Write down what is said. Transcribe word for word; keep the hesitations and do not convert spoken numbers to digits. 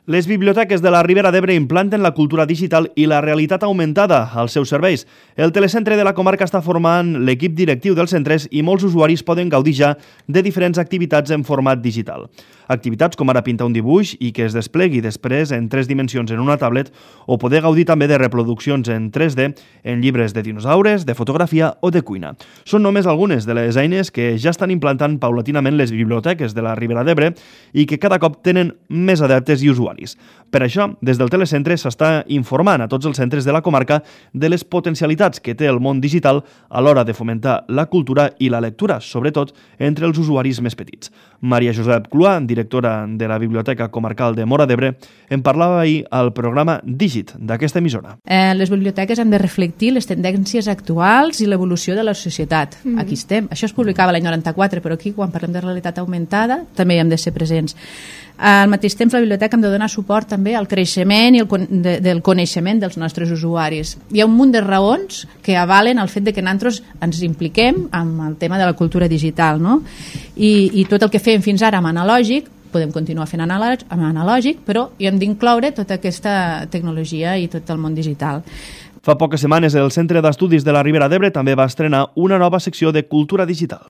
Les biblioteques de la Ribera d'Ebre implanten la cultura digital i la realitat augmentada als seus serveis. El telecentre de la comarca està formant l'equip directiu dels centres i molts usuaris poden gaudir ja de diferents activitats en format digital. Activitats com ara pintar un dibuix i que es desplegui després en tres dimensions en una tablet o poder gaudir també de reproduccions en tres D en llibres de dinosaures, de fotografia o de cuina. Són només algunes de les eines que ja estan implantant paulatinament les biblioteques de la Ribera d'Ebre i que cada cop tenen més adeptes i usuaris. Per això, des del telecentre s'està informant a tots els centres de la comarca de les potencialitats que té el món digital a l'hora de fomentar la cultura i la lectura, sobretot entre els usuaris més petits. Maria Josep Cluà, directora de la Biblioteca Comarcal de Móra d'Ebre, en parlava ahir al programa Digit d'aquesta emissora. Eh, les biblioteques han de reflectir les tendències actuals i l'evolució de la societat. Mm-hmm. Aquí estem. Això es publicava l'any noranta-quatre, però aquí, quan parlem de realitat augmentada, també hi hem de ser presents. Al mateix temps, la biblioteca hem de donar suport també al creixement i el con de, del coneixement dels nostres usuaris. Hi ha un munt de raons que avalen el fet de que nosaltres ens impliquem amb el tema de la cultura digital, no? I, i tot el que fem fins ara amb analògic, podem continuar fent analògic, amb analògic, però hi hem d'incloure tota aquesta tecnologia i tot el món digital. Fa poques setmanes el Centre d'Estudis de la Ribera d'Ebre també va estrenar una nova secció de cultura digital.